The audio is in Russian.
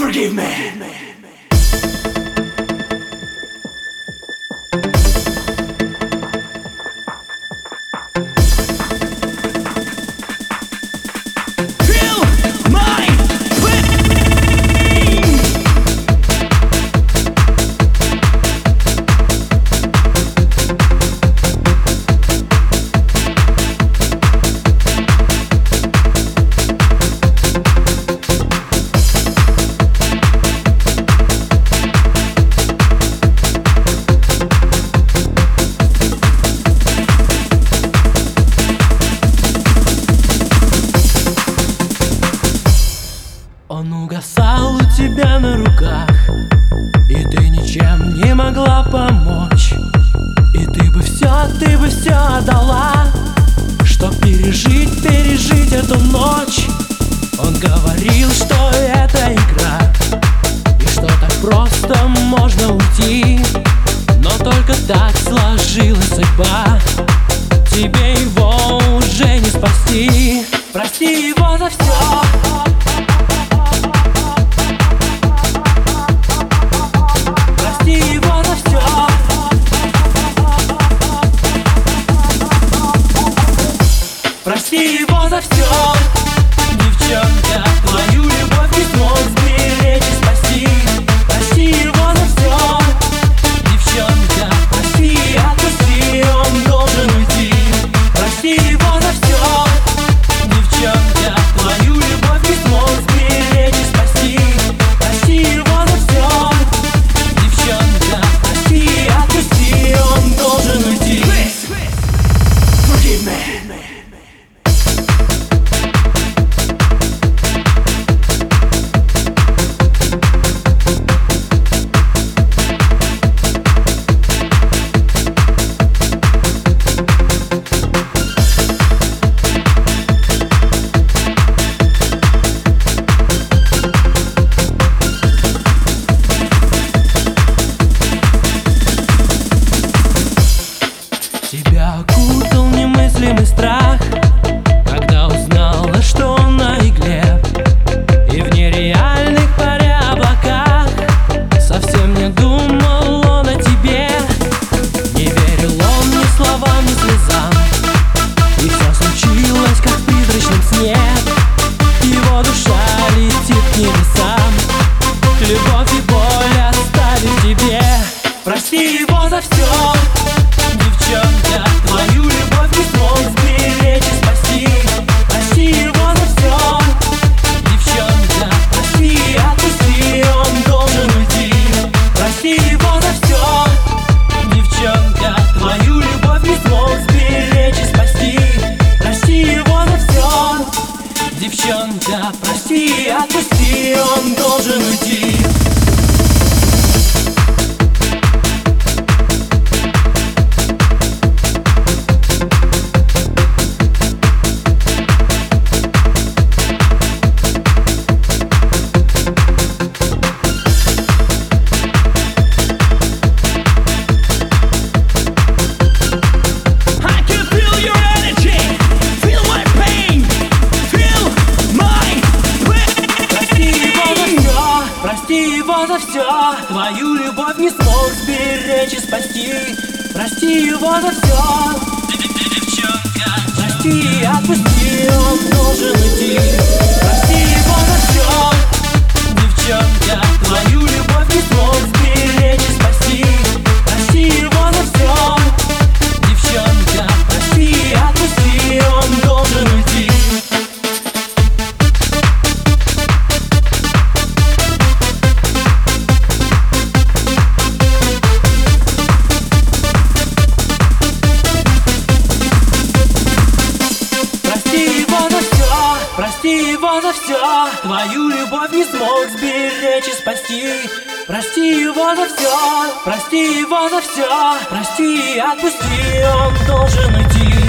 Forgive me. Он угасал у тебя на руках, и ты ничем не могла помочь. И ты бы все отдала, чтоб пережить эту ночь. Он говорил, что это игра, и что так просто можно уйти. Но только так сложилась судьба, тебе его уже не спасти. Прости его за все. Прости его за все, девчонка, твою любовь не смог сберечь и спасти. Прости его за все, девчонка, прости, отпусти, он должен уйти. Прости его за все, девчонка, твою любовь не смог сберечь и спасти. Прости его за все, девчонка, прости, отпусти, он должен уйти. Forgive me. Тебя окутал немыслимый страх, когда узнала, что он на игле. И в нереальных паре облаках совсем не думал он о тебе. Не верил он ни словам, ни слезам, и все случилось, как в призрачном сне. Его душа летит к небесам, любовь и боль оставит тебе. Прости его за все, девчонка, твою любовь не смог сберечь и спасти. Прости его за все, девчонка, прости, отпусти, он должен уйти. Прости его за все, девчонка, твою любовь не смог сберечь и спасти. Прости его за все, девчонка, прости, отпусти, он должен уйти. Прости его за все, твою любовь не смог сберечь и спасти. Прости его за все, девчонка, прости, отпусти, он должен уйти. Прости его за все, девчонка, твою любовь не смог сберечь и спасти. Прости его за все, девчонка, прости, отпусти, он должен уйти. Прости его за все, твою любовь не смог сберечь и спасти. Прости его за все, прости его за все, прости, отпусти, он должен уйти.